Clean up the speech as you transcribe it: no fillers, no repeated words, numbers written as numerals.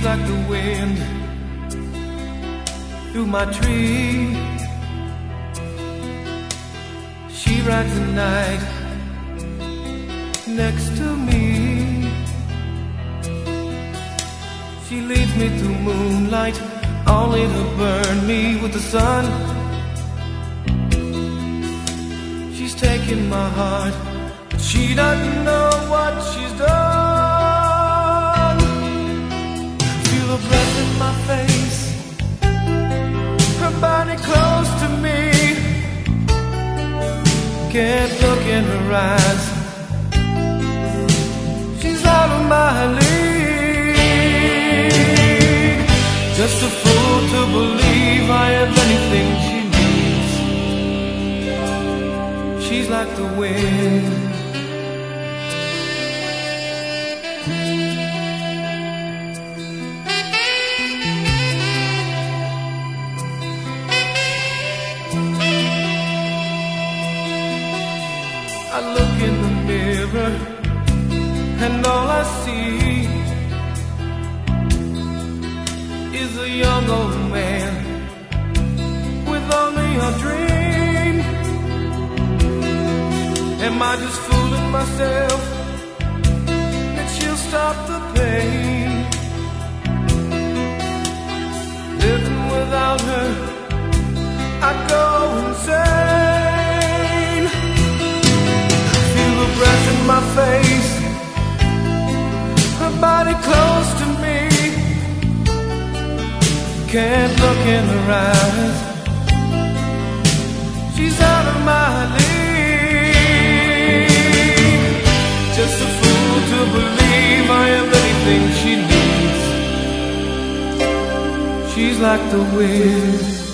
like the wind through my tree. She rides the night next to me. She leads me through moonlight, only to burn me with the sun. She's taking my heart, but she doesn't know what she's done. Feel her breath in my face, her body close to me. Can't look in her eyes, she's out of my league. Just a fool to believe I have anything she needs. She's like the wind. I look in the mirror and all I see is a young old man with only a dream. Am I just fooling myself that she'll stop the pain? Living without her, I'd go insane. Feel her breath in my face, her body close to me. Can't look in her eyes, she's out of my league. Just a fool to believe I have anything she needs. She's like the wind.